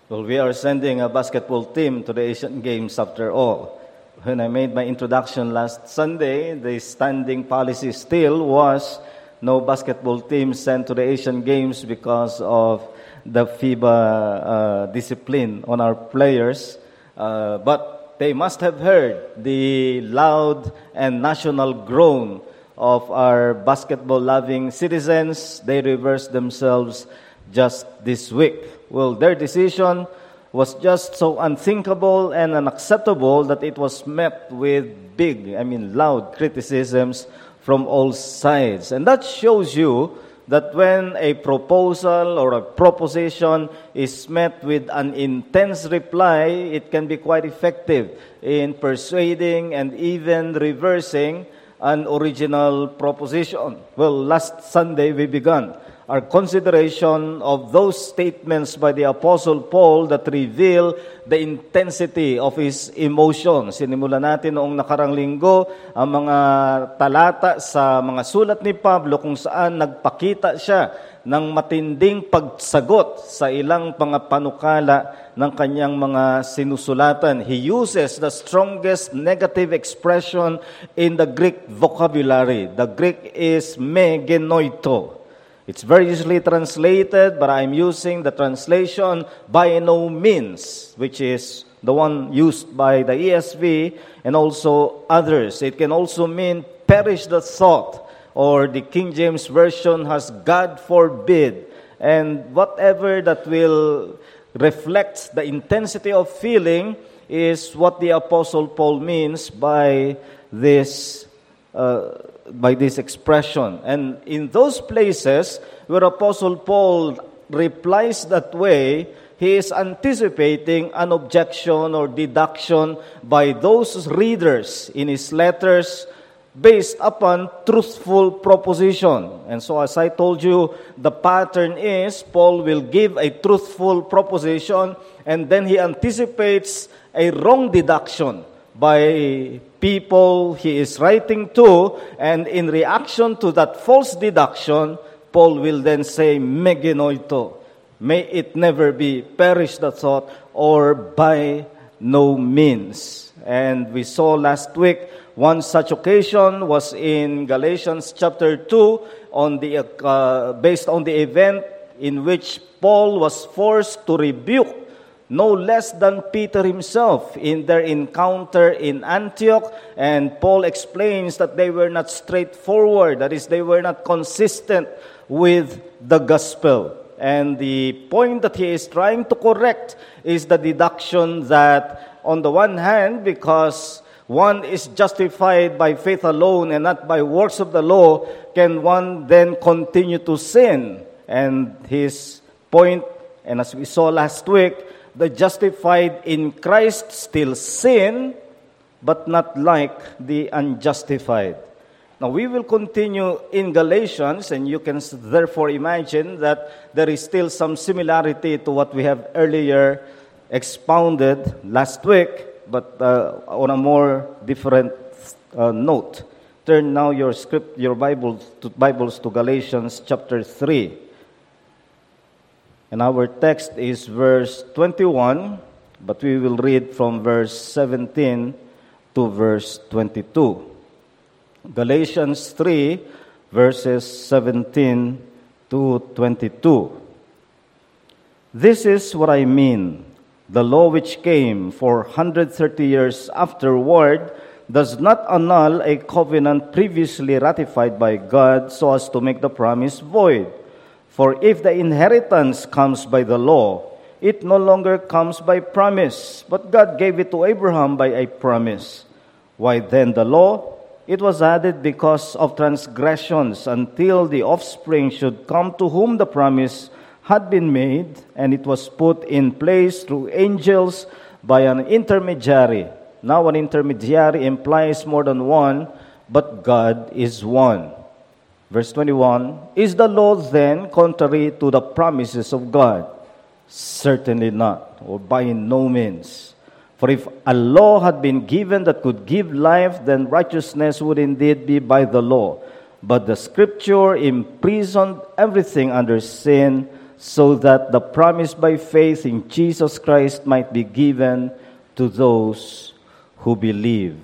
Well, we are sending a basketball team to the Asian Games after all. When I made my introduction last Sunday, the standing policy still was no basketball team sent to the Asian Games because of the FIBA discipline on our players. But they must have heard the loud and national groan of our basketball-loving citizens. They reversed themselves just this week. Well, their decision was just so unthinkable and unacceptable that it was met with loud criticisms from all sides. And that shows you that when a proposal or a proposition is met with an intense reply, it can be quite effective in persuading and even reversing an original proposition. Well, last Sunday we began our consideration of those statements by the Apostle Paul that reveal the intensity of his emotions. Sinimulan natin noong nakarang linggo ang mga talata sa mga sulat ni Pablo kung saan nagpakita siya ng matinding pagsagot sa ilang mga panukala ng kanyang mga sinusulatan. He uses the strongest negative expression in the Greek vocabulary. The Greek is me genoito. It's very easily translated, but I'm using the translation by no means, which is the one used by the ESV and also others. It can also mean perish the thought, or the King James Version has God forbid. And whatever that will reflect the intensity of feeling is what the Apostle Paul means by this expression. And in those places where Apostle Paul replies that way, he is anticipating an objection or deduction by those readers in his letters based upon truthful proposition. And so as I told you, the pattern is Paul will give a truthful proposition and then he anticipates a wrong deduction by people he is writing to, and in reaction to that false deduction, Paul will then say, me genoito, may it never be, perish the thought, or by no means. And we saw last week, one such occasion was in Galatians chapter 2, based on the event in which Paul was forced to rebuke no less than Peter himself in their encounter in Antioch. And Paul explains that they were not straightforward, that is, they were not consistent with the gospel. And the point that he is trying to correct is the deduction that, on the one hand, because one is justified by faith alone and not by works of the law, can one then continue to sin? And his point, and as we saw last week, the justified in Christ still sin, but not like the unjustified. Now, we will continue in Galatians, and you can therefore imagine that there is still some similarity to what we have earlier expounded last week, but on a more different note. Turn now your Bibles to Galatians chapter 3. And our text is verse 21, but we will read from verse 17 to verse 22. Galatians 3, verses 17 to 22. This is what I mean. The law which came 430 years afterward does not annul a covenant previously ratified by God so as to make the promise void. For if the inheritance comes by the law, it no longer comes by promise, but God gave it to Abraham by a promise. Why then the law? It was added because of transgressions until the offspring should come to whom the promise had been made, and it was put in place through angels by an intermediary. Now an intermediary implies more than one, but God is one. Verse 21, is the law then contrary to the promises of God? Certainly not, or by no means. For if a law had been given that could give life, then righteousness would indeed be by the law. But the Scripture imprisoned everything under sin, so that the promise by faith in Jesus Christ might be given to those who believe.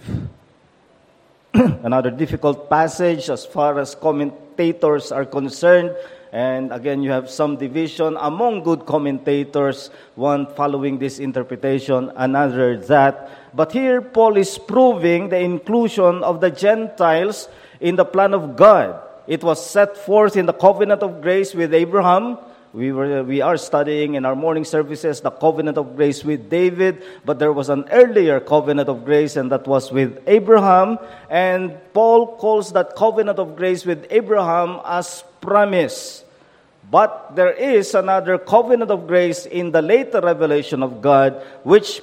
Another difficult passage as far as commentators are concerned. And again, you have some division among good commentators, one following this interpretation, another that. But here, Paul is proving the inclusion of the Gentiles in the plan of God. It was set forth in the covenant of grace with Abraham. We are studying in our morning services the covenant of grace with David, but there was an earlier covenant of grace, and that was with Abraham. And Paul calls that covenant of grace with Abraham as promise. But there is another covenant of grace in the later revelation of God, which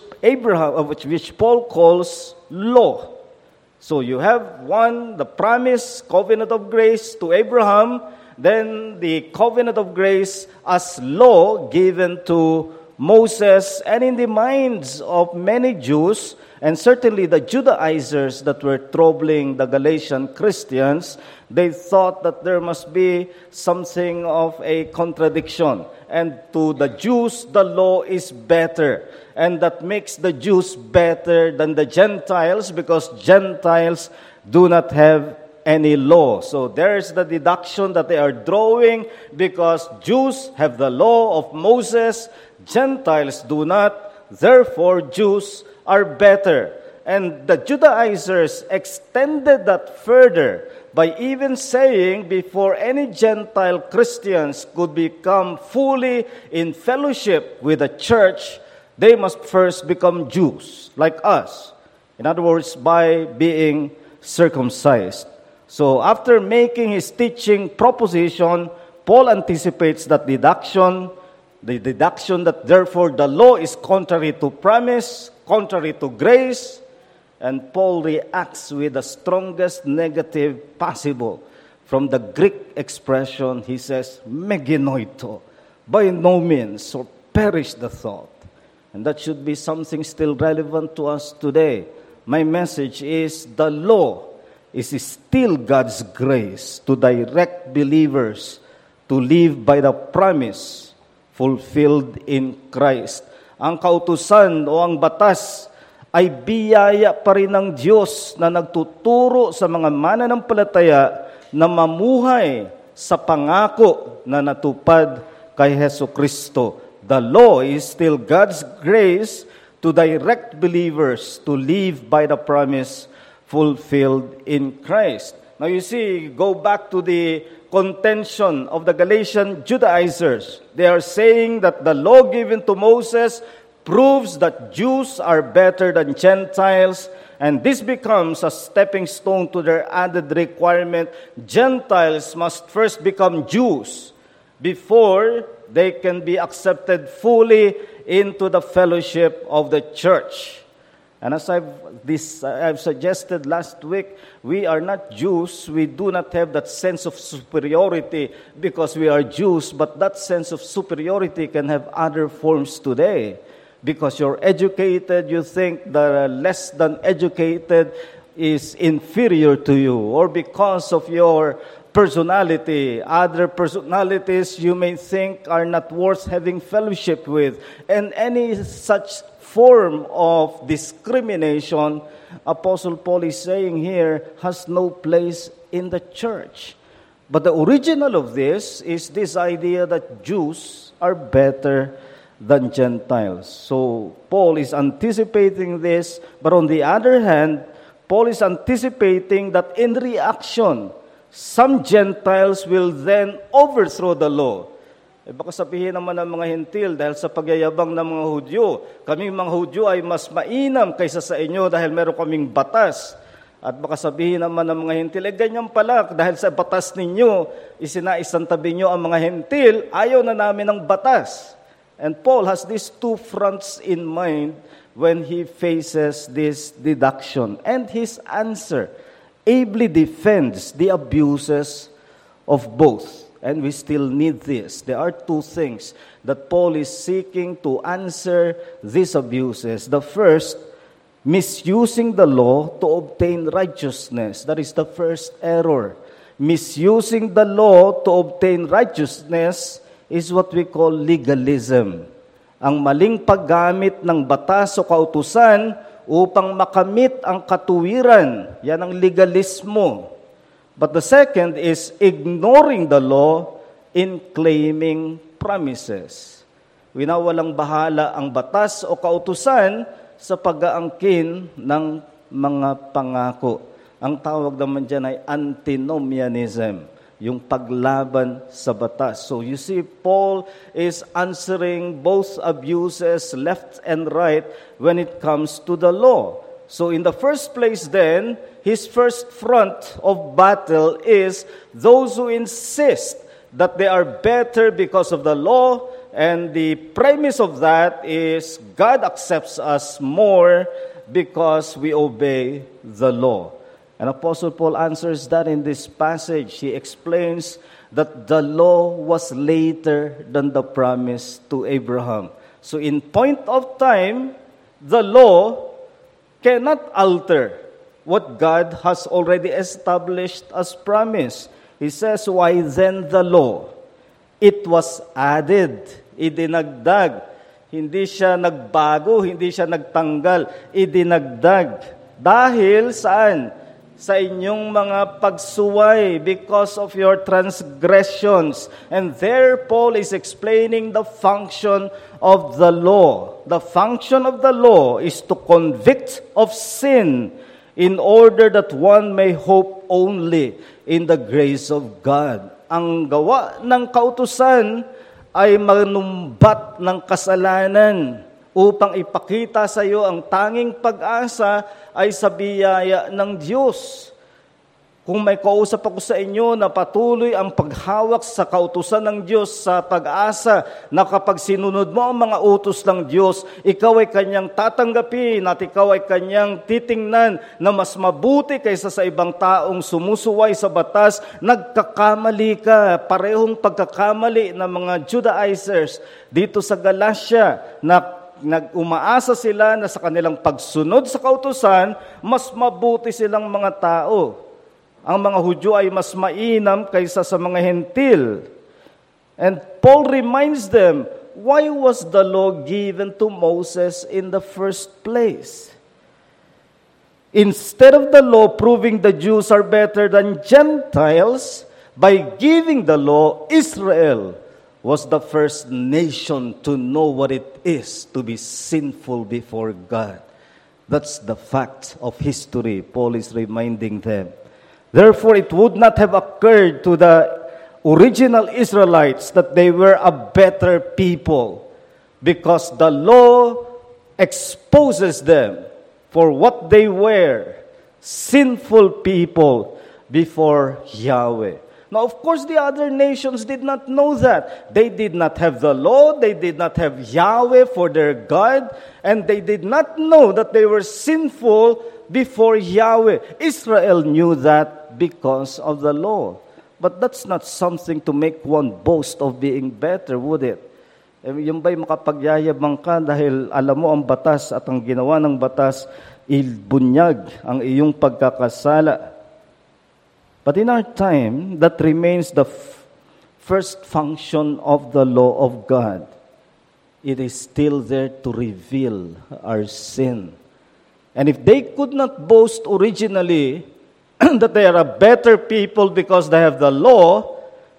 Paul calls law. So you have one, the promise, covenant of grace to Abraham, then the covenant of grace as law given to Moses, and in the minds of many Jews, and certainly the Judaizers that were troubling the Galatian Christians, they thought that there must be something of a contradiction. And to the Jews, the law is better. And that makes the Jews better than the Gentiles, because Gentiles do not have any law. So there's the deduction that they are drawing, because Jews have the law of Moses, Gentiles do not, therefore Jews are better. And the Judaizers extended that further by even saying before any Gentile Christians could become fully in fellowship with the church, they must first become Jews, like us. In other words, by being circumcised. So after making his teaching proposition, Paul anticipates that deduction, the deduction that therefore the law is contrary to promise, contrary to grace, and Paul reacts with the strongest negative possible. From the Greek expression, he says, megenoito, by no means, or perish the thought. And that should be something still relevant to us today. My message is the law is still God's grace to direct believers to live by the promise fulfilled in Christ. Ang kautusan o ang batas ay biyaya pa rin ng Diyos na nagtuturo sa mga mananampalataya na mamuhay sa pangako na natupad kay Hesus Kristo. The law is still God's grace to direct believers to live by the promise fulfilled in Christ. Now you see, go back to the contention of the Galatian Judaizers. They are saying that the law given to Moses proves that Jews are better than Gentiles, and this becomes a stepping stone to their added requirement. Gentiles must first become Jews before they can be accepted fully into the fellowship of the church. And as I've suggested last week, we are not Jews. We do not have that sense of superiority because we are Jews, but that sense of superiority can have other forms today. Because you're educated, you think the less than educated is inferior to you, or because of your personality, other personalities you may think are not worth having fellowship with, and any such form of discrimination, Apostle Paul is saying here, has no place in the church. But the original of this is this idea that Jews are better than Gentiles. So Paul is anticipating this, but on the other hand, Paul is anticipating that in reaction, some Gentiles will then overthrow the law. Baka sabihin naman ng mga Hentil, dahil sa pagyayabang ng mga Hudyo, kaming mga Hudyo ay mas mainam kaysa sa inyo dahil meron kaming batas. At baka sabihin naman ng mga Hentil, ganyan pala, dahil sa batas ninyo, isinaisantabi nyo ang mga Hentil, ayaw na namin ng batas. And Paul has these two fronts in mind when he faces this deduction. And his answer ably defends the abuses of both. And we still need this. There are two things that Paul is seeking to answer these abuses. The first, misusing the law to obtain righteousness. That is the first error. Misusing the law to obtain righteousness is what we call legalism. Ang maling paggamit ng batas o kautusan upang makamit ang katuwiran. Yan ang legalismo. But the second is ignoring the law in claiming promises. Winawalang bahala ang batas o kautusan sa pag-aangkin ng mga pangako. Ang tawag naman dyan ay antinomianism, yung paglaban sa batas. So you see, Paul is answering both abuses left and right when it comes to the law. So in the first place then, his first front of battle is those who insist that they are better because of the law, and the premise of that is God accepts us more because we obey the law. And Apostle Paul answers that in this passage. He explains that the law was later than the promise to Abraham. So in point of time, the law cannot alter what God has already established as promise. He says, why then the law? It was added, idinagdag. Hindi siya nagbago, hindi siya nagtanggal, idinagdag. Dahil saan? Sa inyong mga pagsuway because of your transgressions. And there Paul is explaining the function of the law. The function of the law is to convict of sin in order that one may hope only in the grace of God. Ang gawa ng kautusan ay manumbat ng kasalanan upang ipakita sa iyo ang tanging pag-asa ay sa biyaya ng Diyos. Kung may kausap ako sa inyo na patuloy ang paghawak sa kautusan ng Diyos sa pag-asa na kapag sinunod mo ang mga utos ng Diyos, ikaw ay kanyang tatanggapin at ikaw ay kanyang titingnan na mas mabuti kaysa sa ibang taong sumusuway sa batas, nagkakamali ka. Parehong pagkakamali ng mga Judaizers dito sa Galatia na umaasa sila na sa kanilang pagsunod sa kautusan, mas mabuti silang mga tao. Ang mga Hudyo ay mas mainam kaysa sa mga Hentil. And Paul reminds them, why was the law given to Moses in the first place? Instead of the law proving the Jews are better than Gentiles, by giving the law, Israel was the first nation to know what it is to be sinful before God. That's the fact of history, Paul is reminding them. Therefore, it would not have occurred to the original Israelites that they were a better people because the law exposes them for what they were, sinful people before Yahweh. Now, of course, the other nations did not know that. They did not have the law, they did not have Yahweh for their God, and they did not know that they were sinful before Yahweh. Israel knew that because of the law. But that's not something to make one boast of being better, would it? Yung ba'y makapagyayabang ka dahil alam mo ang batas at ang ginawa ng batas, ilbunyag ang iyong pagkakasala. But in our time, that remains the first function of the law of God. It is still there to reveal our sin. And if they could not boast originally that they are a better people because they have the law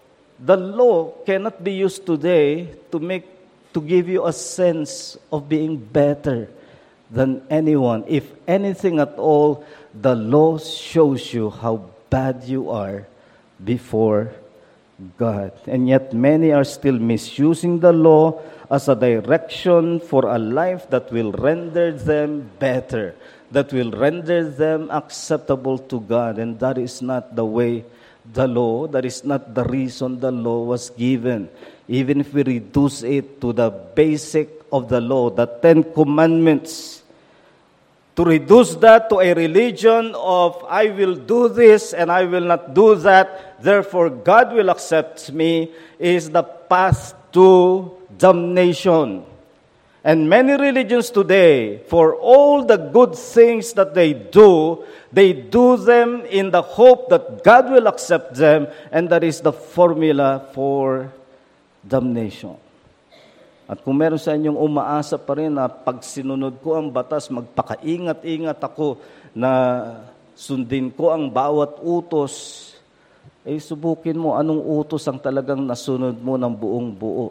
cannot be used today to give you a sense of being better than anyone. If anything at all, the law shows you how bad you are before God. And yet many are still misusing the law as a direction for a life that will render them better, that will render them acceptable to God. And that is not the way the law, that is not the reason the law was given. Even if we reduce it to the basic of the law, the 10 Commandments, to reduce that to a religion of, I will do this and I will not do that, therefore God will accept me, is the path to damnation. And many religions today, for all the good things that they do them in the hope that God will accept them, and that is the formula for damnation. At kung meron sa inyong umaasa pa rin na pag sinunod ko ang batas, magpakaingat-ingat ako na sundin ko ang bawat utos, subukin mo anong utos ang talagang nasunod mo ng buong buo.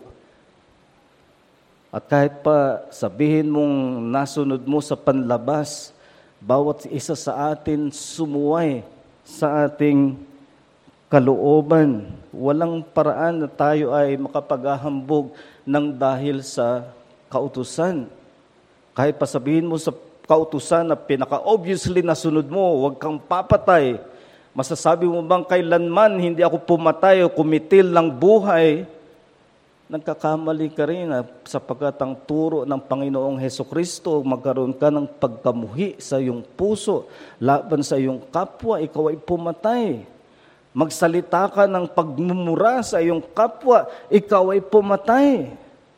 At kahit pa sabihin mong nasunod mo sa panlabas, bawat isa sa atin sumuway sa ating kalooban. Walang paraan na tayo ay makapaghahambog ng dahil sa kautusan. Kahit pa sabihin mo sa kautusan na pinaka-obviously nasunod mo, huwag kang papatay. Masasabi mo bang kailanman hindi ako pumatay o kumitil ng buhay? Nagkakamali ka rin sapagkat ang turo ng Panginoong Hesukristo, magkaroon ka ng pagkamuhi sa iyong puso, laban sa iyong kapwa, ikaw ay pumatay. Magsalita ka ng pagmumura sa iyong kapwa, ikaw ay pumatay.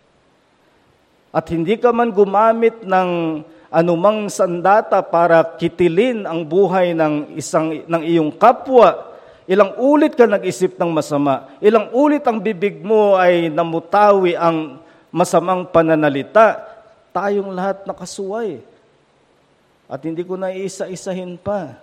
At hindi ka man gumamit ng anumang sandata para kitilin ang buhay ng iyong kapwa. Ilang ulit ka nag-isip ng masama. Ilang ulit ang bibig mo ay namutawi ang masamang pananalita. Tayong lahat nakasuway. At hindi ko na isa-isahin pa.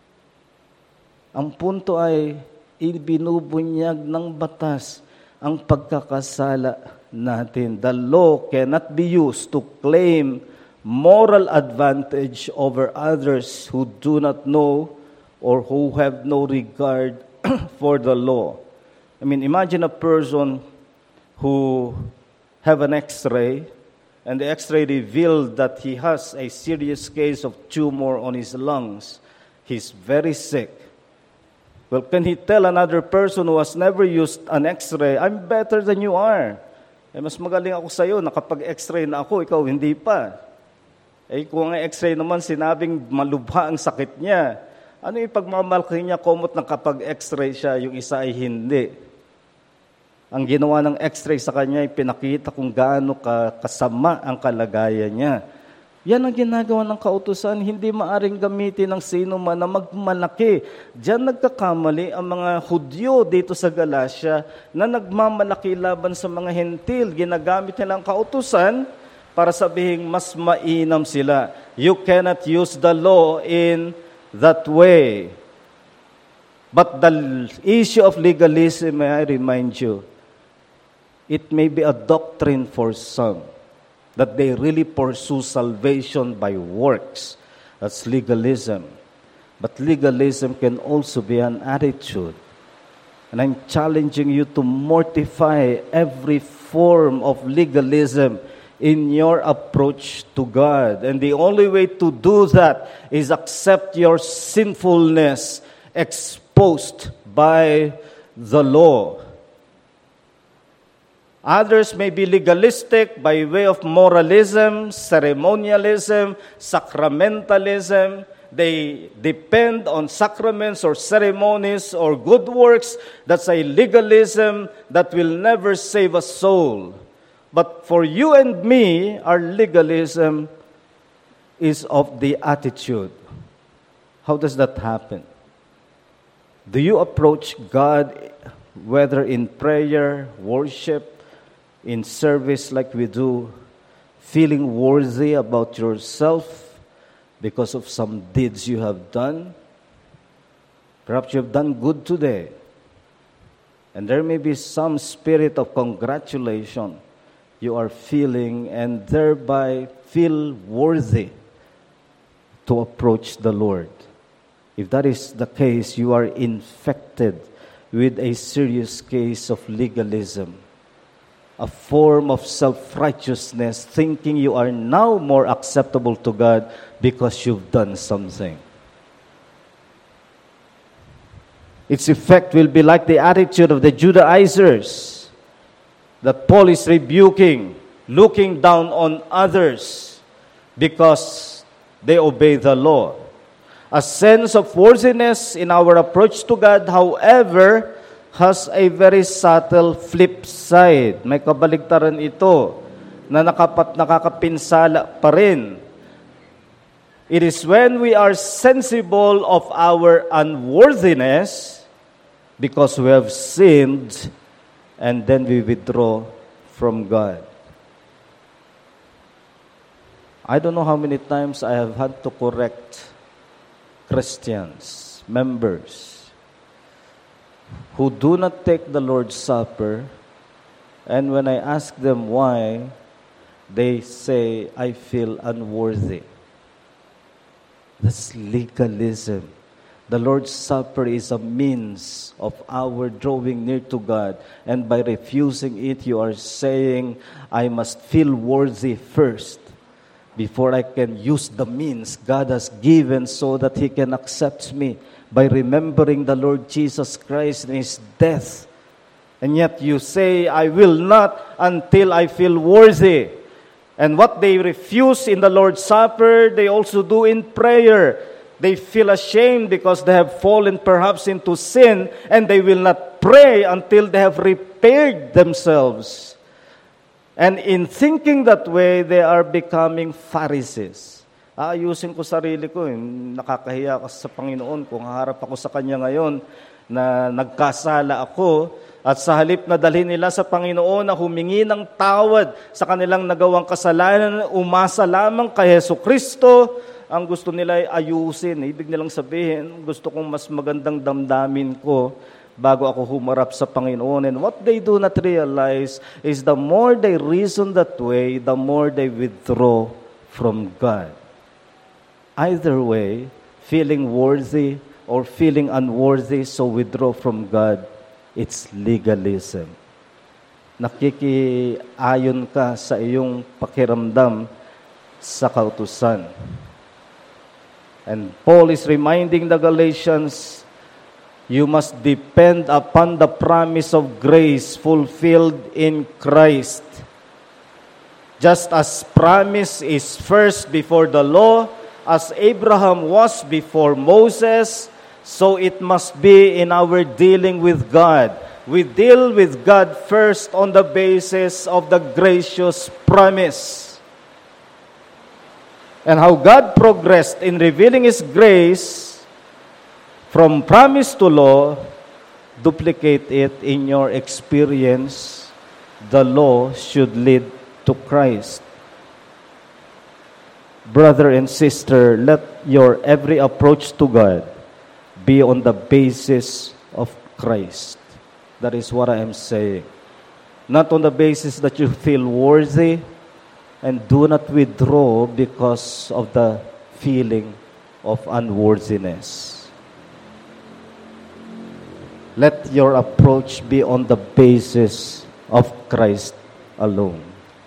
Ang punto ay ibinubunyag ng batas ang pagkakasala natin. The law cannot be used to claim moral advantage over others who do not know or who have no regard for the law. I mean, imagine a person who have an X-ray, and the X-ray revealed that he has a serious case of tumor on his lungs. He's very sick. Well, can he tell another person who has never used an X-ray, I'm better than you are? Mas magaling ako sa iyo, nakapag-X-ray na ako, ikaw hindi pa. Kung ang X-ray naman sinabing malubha ang sakit niya, ano yung pagmamalaki niya, komot ng kapag X-ray siya, yung isa ay hindi. Ang ginawa ng X-ray sa kanya ay pinakita kung gaano kasama ang kalagayan niya. Yan ang ginagawa ng kautusan, hindi maaring gamitin ng sino man na magmalaki. Diyan nagkakamali ang mga Hudyo dito sa Galacia na nagmamalaki laban sa mga Hentil. Ginagamit nila ang kautusan para sabihing mas mainam sila. You cannot use the law in that way. But the issue of legalism, may I remind you, it may be a doctrine for some, that they really pursue salvation by works. That's legalism. But legalism can also be an attitude. And I'm challenging you to mortify every form of legalism in your approach to God. And the only way to do that is accept your sinfulness exposed by the law. Others may be legalistic by way of moralism, ceremonialism, sacramentalism. They depend on sacraments or ceremonies or good works. That's a legalism that will never save a soul. But for you and me, our legalism is of the attitude. How does that happen? Do you approach God, whether in prayer, worship, in service like we do, feeling worthy about yourself because of some deeds you have done? Perhaps you have done good today, and there may be some spirit of congratulation you are feeling, and thereby feel worthy to approach the Lord. If that is the case, you are infected with a serious case of legalism, a form of self-righteousness, thinking you are now more acceptable to God because you've done something. Its effect will be like the attitude of the Judaizers that Paul is rebuking, looking down on others because they obey the law. A sense of worthiness in our approach to God, however, has a very subtle flip side. May kabaligtaran ito na nakakapinsala pa rin. It is when we are sensible of our unworthiness because we have sinned and then we withdraw from God. I don't know how many times I have had to correct Christians, members, who do not take the Lord's Supper, and when I ask them why, they say, I feel unworthy. That's legalism. The Lord's Supper is a means of our drawing near to God, and by refusing it, you are saying, I must feel worthy first before I can use the means God has given so that He can accept me by remembering the Lord Jesus Christ and His death. And yet you say, I will not until I feel worthy. And what they refuse in the Lord's Supper, they also do in prayer. They feel ashamed because they have fallen perhaps into sin, and they will not pray until they have repaired themselves. And in thinking that way, they are becoming Pharisees. Ayusin ko sarili ko. Nakakahiya ako sa Panginoon kung haharap ako sa Kanya ngayon na nagkasala ako. At sa halip na dalhin nila sa Panginoon na humingi ng tawad sa kanilang nagawang kasalanan, umasa lamang kay Jesucristo, ang gusto nila ay ayusin. Ibig nilang sabihin, gusto kong mas magandang damdamin ko bago ako humarap sa Panginoon. And what they do not realize is the more they reason that way, the more they withdraw from God. Either way, feeling worthy or feeling unworthy, so withdraw from God, it's legalism. Nakikiayon ka sa iyong pakiramdam sa kautusan. And Paul is reminding the Galatians, you must depend upon the promise of grace fulfilled in Christ. Just as promise is first before the law, as Abraham was before Moses, so it must be in our dealing with God. We deal with God first on the basis of the gracious promise. And how God progressed in revealing His grace from promise to law, duplicate it in your experience. The law should lead to Christ. Brother and sister, let your every approach to God be on the basis of Christ. That is what I am saying. Not on the basis that you feel worthy, and do not withdraw because of the feeling of unworthiness. Let your approach be on the basis of Christ alone.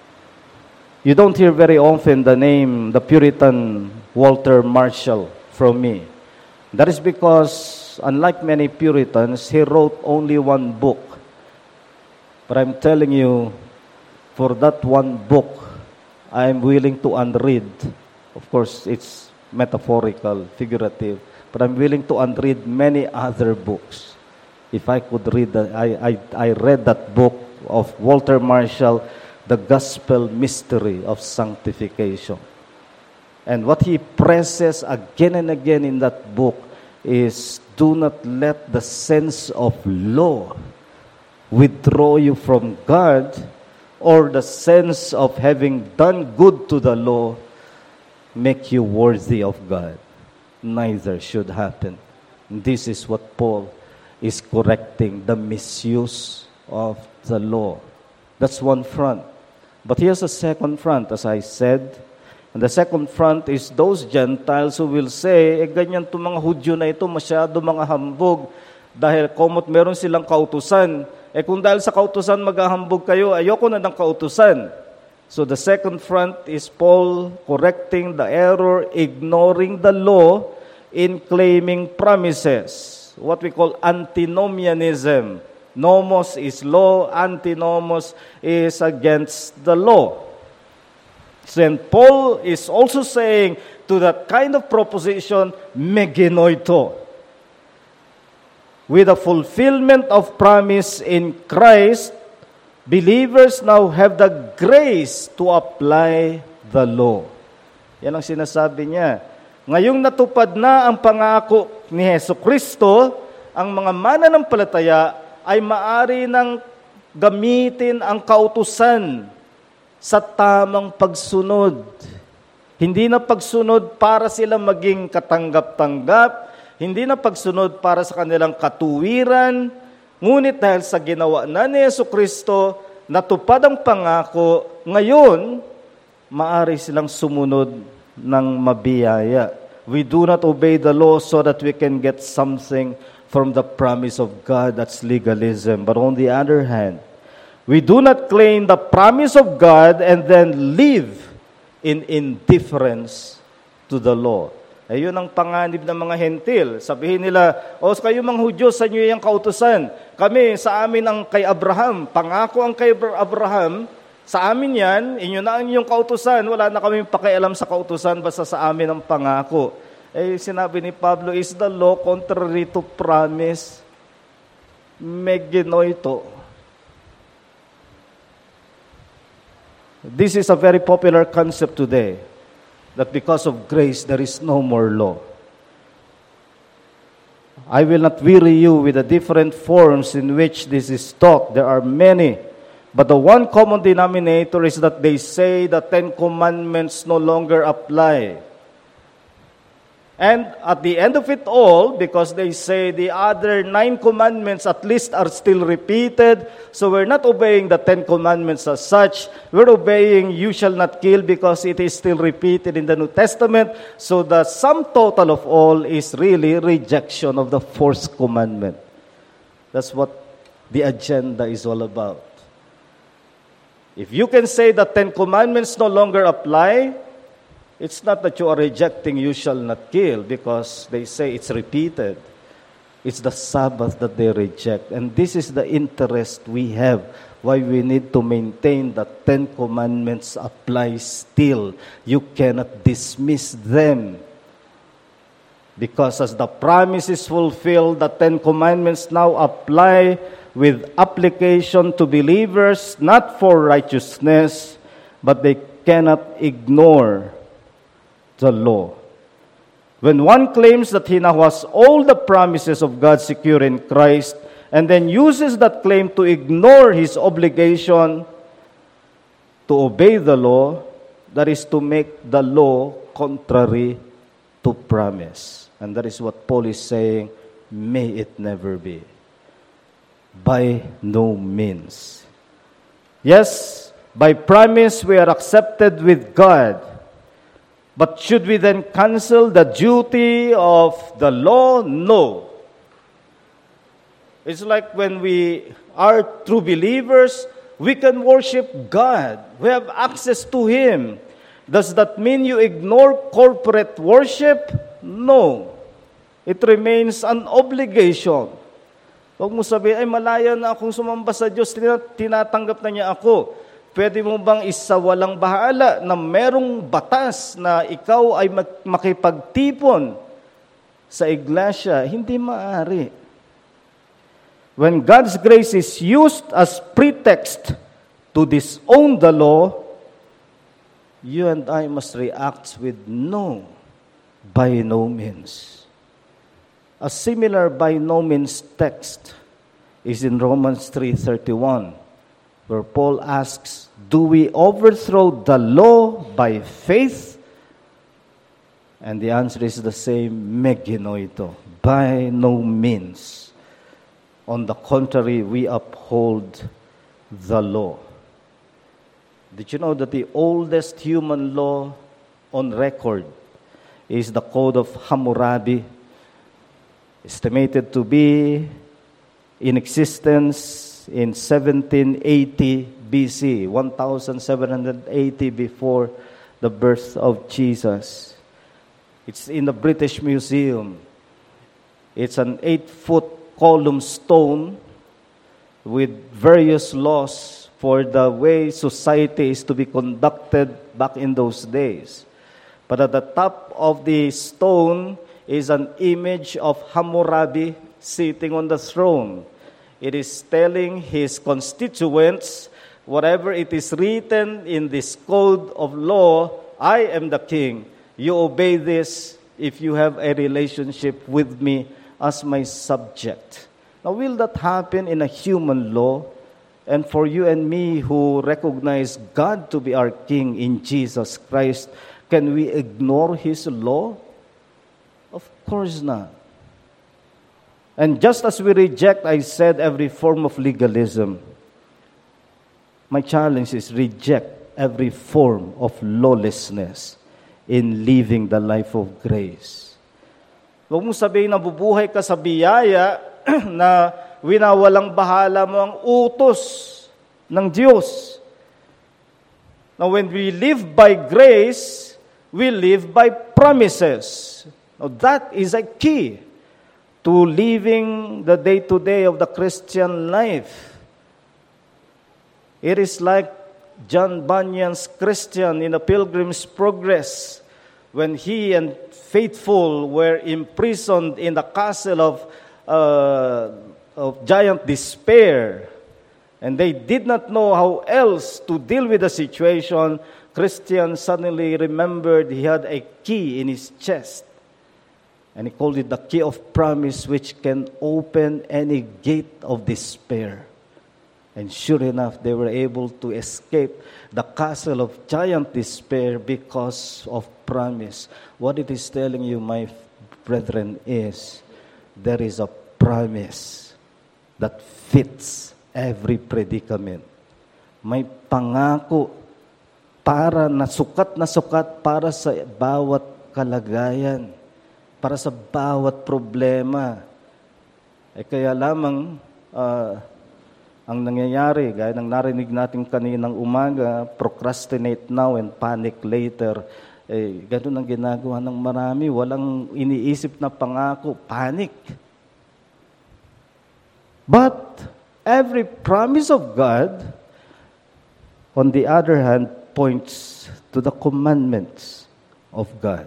You don't hear very often the name, the Puritan Walter Marshall from me. That is because, unlike many Puritans, he wrote only one book. But I'm telling you, for that one book, I am willing to unread. Of course, it's metaphorical, figurative, but I'm willing to unread many other books. If I could read, I read that book of Walter Marshall, The Gospel Mystery of Sanctification. And what he presses again and again in that book is, do not let the sense of law withdraw you from God, or the sense of having done good to the law make you worthy of God. Neither should happen. This is what Paul is correcting, the misuse of the law. That's one front. But here's a second front, as I said. And the second front is those Gentiles who will say, ganyan itong mga Hudyo na ito, masyado mga hambog, dahil komot meron silang kautusan. Kung dahil sa kautusan maghahambog kayo, ayoko na ng kautusan. So the second front is Paul correcting the error, ignoring the law in claiming promises. What we call antinomianism. Nomos is law, antinomos is against the law. St. Paul is also saying to that kind of proposition, megenoito. With the fulfillment of promise in Christ, believers now have the grace to apply the law. Yan ang sinasabi niya. Ngayong natupad na ang pangako ni Jesucristo, ang mga mananampalataya ay maari ng gamitin ang kautusan sa tamang pagsunod. Hindi na pagsunod para sila maging katanggap-tanggap, hindi na pagsunod para sa kanilang katuwiran, ngunit dahil sa ginawa na ni Jesucristo, natupad ang pangako, ngayon, maaari silang sumunod ng mabiyaya. We do not obey the law so that we can get something from the promise of God. That's legalism. But on the other hand, we do not claim the promise of God and then live in indifference to the law. Ayun ang panganib ng mga hentil. Sabihin nila, kayo mga Hudyo, sa inyo yung kautusan. Kami, sa amin ang kay Abraham. Pangako ang kay Abraham. Sa amin yan, inyo na ang inyong kautusan. Wala na kaming pakialam sa kautusan, basta sa amin ang pangako. Sinabi ni Pablo, is the law contrary to promise? Meginoito. This is a very popular concept today, that because of grace, there is no more law. I will not weary you with the different forms in which this is taught. There are many. But the one common denominator is that they say the Ten Commandments no longer apply. And at the end of it all, because they say the other 9 commandments at least are still repeated, so we're not obeying the 10 commandments as such. We're obeying you shall not kill because it is still repeated in the New Testament. So the sum total of all is really rejection of the 4th commandment. That's what the agenda is all about. If you can say the 10 commandments no longer apply, it's not that you are rejecting you shall not kill because they say it's repeated. It's the Sabbath that they reject. And this is the interest we have, why we need to maintain that 10 commandments apply still. You cannot dismiss them. Because as the promise is fulfilled, the 10 commandments now apply with application to believers, not for righteousness, but they cannot ignore the law. When one claims that he now has all the promises of God secure in Christ, and then uses that claim to ignore his obligation to obey the law, that is to make the law contrary to promise. And that is what Paul is saying, may it never be. By no means. Yes, by promise we are accepted with God. But should we then cancel the duty of the law? No. It's like when we are true believers, we can worship God. We have access to Him. Does that mean you ignore corporate worship? No. It remains an obligation. Huwag mo sabihin, malaya na akong sumamba sa Diyos, tinatanggap na niya ako. Pwede mo bang isawalang bahala na merong batas na ikaw ay makipagtipon sa iglesia? Hindi maaari. When God's grace is used as pretext to disown the law, you and I must react with no, by no means. A similar by no means text is in Romans 3:31. Where Paul asks, do we overthrow the law by faith? And the answer is the same, meginoito, by no means. On the contrary, we uphold the law. Did you know that the oldest human law on record is the Code of Hammurabi, estimated to be in existence in 1780 BC, 1780 before the birth of Jesus. It's in the British Museum. It's an 8-foot column stone with various laws for the way society is to be conducted back in those days. But at the top of the stone is an image of Hammurabi sitting on the throne. It is telling his constituents, whatever it is written in this code of law, I am the king. You obey this if you have a relationship with me as my subject. Now, will that happen in a human law? And for you and me who recognize God to be our King in Jesus Christ, can we ignore His law? Of course not. And just as we reject, I said, every form of legalism, my challenge is reject every form of lawlessness in living the life of grace. Huwag mong sabihin na bubuhay ka sa biyaya na winawalang bahala mo ang utos ng Diyos. Now, when we live by grace, we live by promises. Now, that is a key to living the day-to-day of the Christian life. It is like John Bunyan's Christian in A Pilgrim's Progress, when he and Faithful were imprisoned in the castle of giant despair, and they did not know how else to deal with the situation. Christian suddenly remembered he had a key in his chest, and he called it the key of promise, which can open any gate of despair. And sure enough, they were able to escape the castle of giant despair because of promise. What it is telling you, my brethren, is there is a promise that fits every predicament. May pangako para na sukat para sa bawat kalagayan, para sa bawat problema. Kaya lamang ang nangyayari, gaya ng narinig natin kaninang umaga, procrastinate now and panic later. Ganun ang ginagawa ng marami. Walang iniisip na pangako, panic. But every promise of God, on the other hand, points to the commandments of God.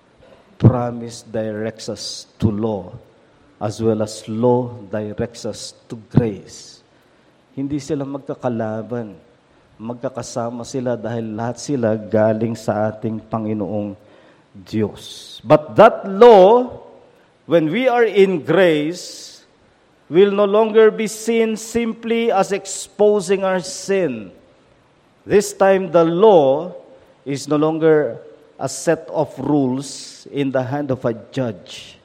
Promise directs us to law, as well as law directs us to grace. Hindi sila magkakalaban. Magkakasama sila dahil lahat sila galing sa ating Panginoong Diyos. But that law, when we are in grace, will no longer be seen simply as exposing our sin. This time, the law is no longer a set of rules in the hand of a judge,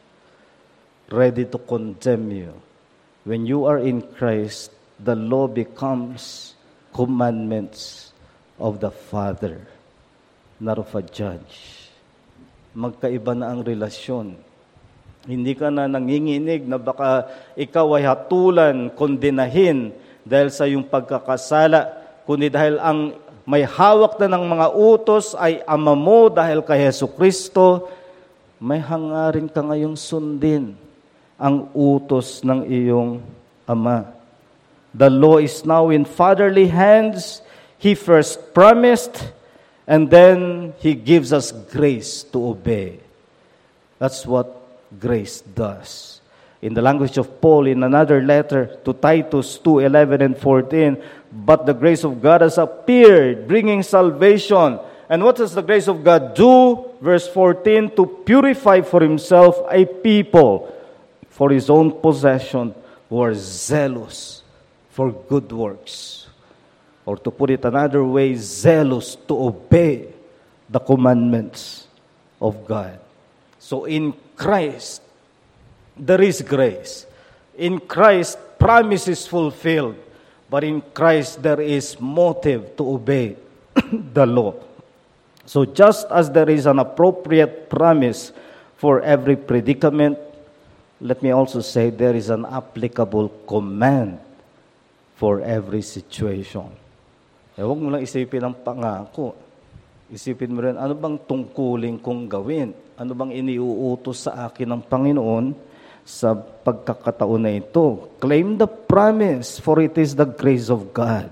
ready to condemn you. When you are in Christ, the law becomes commandments of the Father, not of a judge. Magkaiba na ang relasyon. Hindi ka na nanginginig na baka ikaw ay hatulan, kondenahin dahil sa iyong pagkakasala, kundi dahil ang may hawak na ng mga utos ay ama mo dahil kay Jesucristo, may hangarin ka ngayong sundin ang utos ng iyong ama. The law is now in fatherly hands. He first promised, and then He gives us grace to obey. That's what grace does. In the language of Paul, in another letter to Titus 2:11 and 14, but the grace of God has appeared, bringing salvation. And what does the grace of God do? Verse 14, to purify for Himself a people for His own possession who are zealous for good works. Or to put it another way, zealous to obey the commandments of God. So in Christ, there is grace. In Christ, promise is fulfilled. But in Christ, there is motive to obey the law. So just as there is an appropriate promise for every predicament, let me also say there is an applicable command for every situation. Huwag mo lang isipin ang pangako. Isipin mo rin, ano bang tungkulin kong gawin? Ano bang iniuutos sa akin ng Panginoon sa pagkakataon na ito? Claim the promise, for it is the grace of God.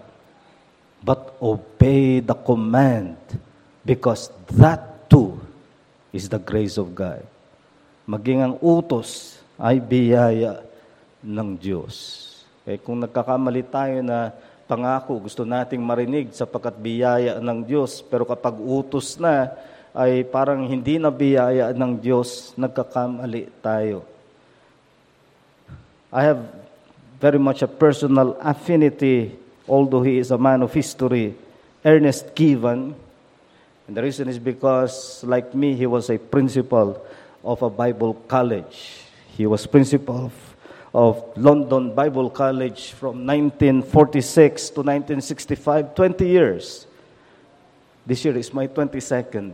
But obey the command, because that too is the grace of God. Maging ang utos ay biyaya ng Diyos. Kung nagkakamali tayo na pangako, gusto nating marinig sapagkat biyaya ng Diyos, pero kapag utos na, ay parang hindi na biyaya ng Diyos, nagkakamali tayo. I have very much a personal affinity although he is a man of history, Ernest Givan. And the reason is because, like me, he was a principal of a Bible college. He was principal of London Bible College from 1946 to 1965, 20 years. This year is my 22nd.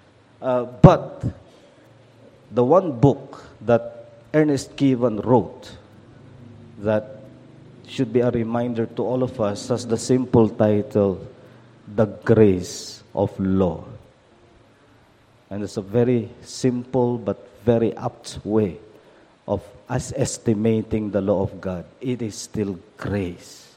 But the one book that Ernest Givan wrote that should be a reminder to all of us has the simple title, The Grace of Law. And it's a very simple but very apt way of us estimating the law of God. It is still grace.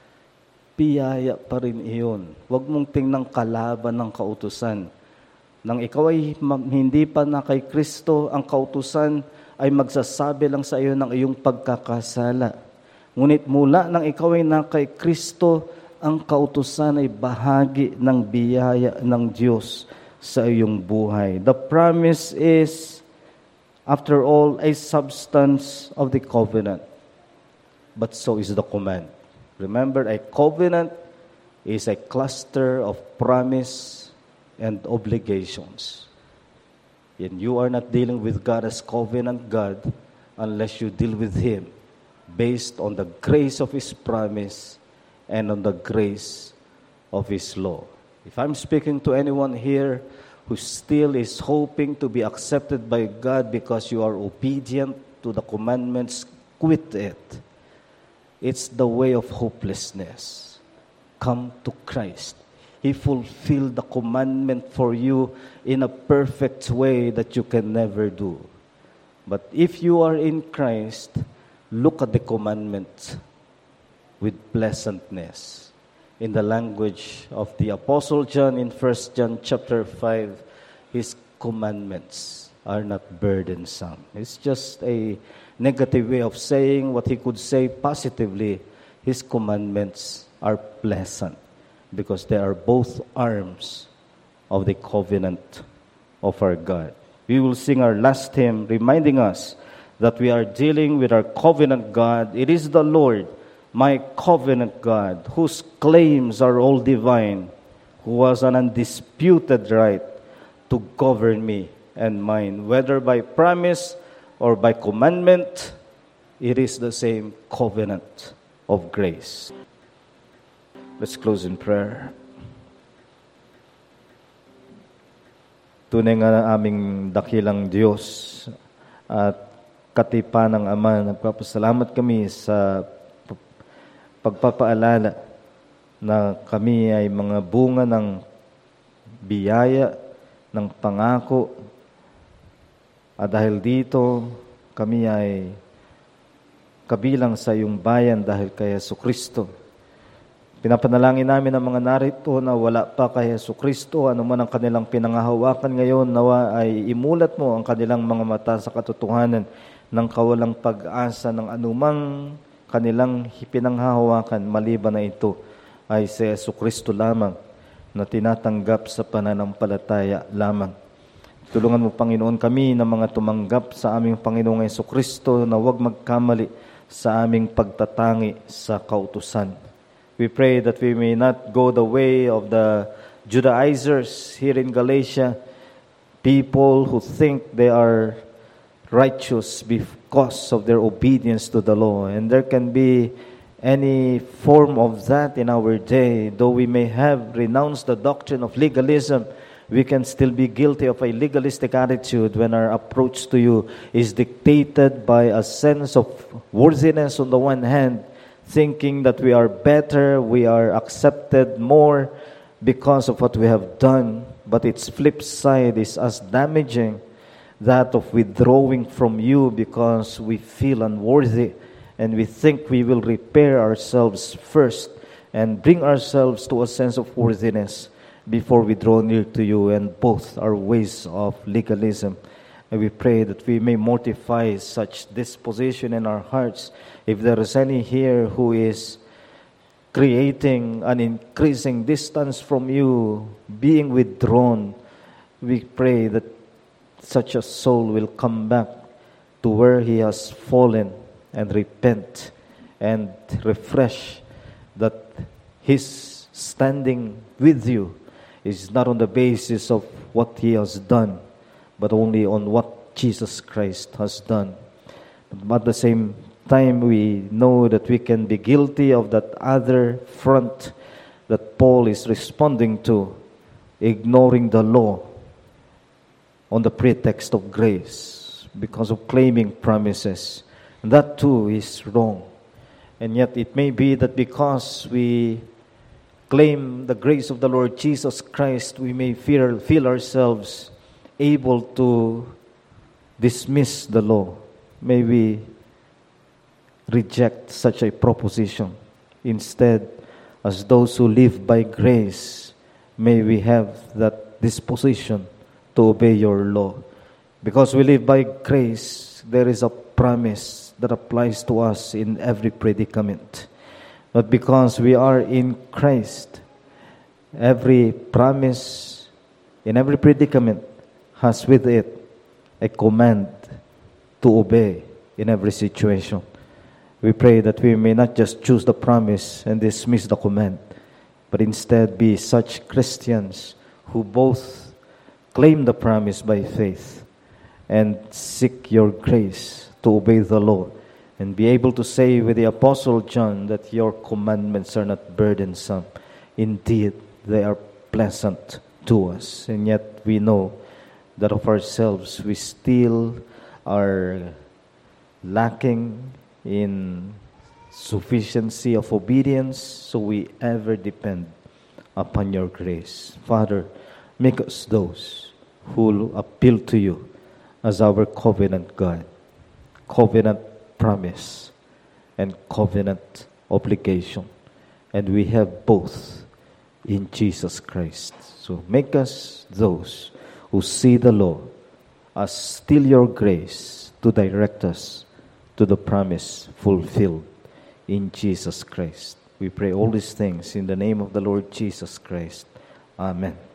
Biyaya pa rin iyon. Huwag mong tingnan kalaban ng kautusan. Nang ikaw ay hindi pa na kay Kristo, ang kautusan ay magsasabi lang sa iyo ng iyong pagkakasala. Ngunit mula nang ikaw ay na kay Kristo, ang kautusan ay bahagi ng biyaya ng Diyos sa iyong buhay. The promise is, after all, a substance of the covenant. But so is the command. Remember, a covenant is a cluster of promise and obligations. And you are not dealing with God as covenant God unless you deal with Him based on the grace of His promise and on the grace of His law. If I'm speaking to anyone here who still is hoping to be accepted by God because you are obedient to the commandments, quit it. It's the way of hopelessness. Come to Christ. He fulfilled the commandment for you in a perfect way that you can never do. But if you are in Christ, look at the commandment with pleasantness. In the language of the Apostle John in 1 John chapter 5, his commandments are not burdensome. It's just a negative way of saying what he could say positively. His commandments are pleasant because they are both arms of the covenant of our God. We will sing our last hymn reminding us that we are dealing with our covenant God. It is the Lord, my covenant God, whose claims are all divine, who has an undisputed right to govern me and mine. Whether by promise or by commandment, it is the same covenant of grace. Let's close in prayer. Tunay nga aming dakilang Diyos at katipan ng Ama, nagpapasalamat kami sa pagpapaalala na kami ay mga bunga ng biyaya, ng pangako. At dahil dito, kami ay kabilang sa iyong bayan dahil kay Jesucristo. Pinapanalangin namin ang mga narito na wala pa kay Jesucristo, ano man ang kanilang pinangahawakan ngayon, nawa ay imulat mo ang kanilang mga mata sa katotohanan ng kawalang pag-asa ng anumang kanilang pinanghahawakan, maliban na ito ay si Jesucristo lamang na tinatanggap sa pananampalataya lamang. Tulungan mo, Panginoon, kami na mga tumanggap sa aming Panginoong Jesucristo na huwag magkamali sa aming pagtatangi sa kautusan. We pray that we may not go the way of the Judaizers here in Galatia, people who think they are righteous because of their obedience to the law. And there can be any form of that in our day. Though we may have renounced the doctrine of legalism, we can still be guilty of a legalistic attitude when our approach to you is dictated by a sense of worthiness on the one hand, thinking that we are better, we are accepted more because of what we have done. But its flip side is as damaging, that of withdrawing from you because we feel unworthy and we think we will repair ourselves first and bring ourselves to a sense of worthiness before we draw near to you, and both are ways of legalism. And we pray that we may mortify such disposition in our hearts. If there is any here who is creating an increasing distance from you, being withdrawn, we pray that such a soul will come back to where he has fallen and repent and refresh that His standing with you is not on the basis of what He has done, but only on what Jesus Christ has done. But at the same time, we know that we can be guilty of that other front that Paul is responding to, ignoring the law on the pretext of grace because of claiming promises. And that too is wrong. And yet it may be that because we claim the grace of the Lord Jesus Christ, we may feel ourselves able to dismiss the law. May we reject such a proposition. Instead, as those who live by grace, may we have that disposition to obey your law. Because we live by grace, there is a promise that applies to us in every predicament. But because we are in Christ, every promise in every predicament has with it a command to obey in every situation. We pray that we may not just choose the promise and dismiss the command, but instead be such Christians who both claim the promise by faith and seek your grace to obey the law, and be able to say with the Apostle John that your commandments are not burdensome. Indeed, they are pleasant to us. And yet we know that of ourselves we still are lacking in sufficiency of obedience, so we ever depend upon your grace. Father, make us those who will appeal to you as our covenant God, covenant promise, and covenant obligation. And we have both in Jesus Christ. So make us those who see the law as still your grace to direct us to the promise fulfilled in Jesus Christ. We pray all these things in the name of the Lord Jesus Christ. Amen.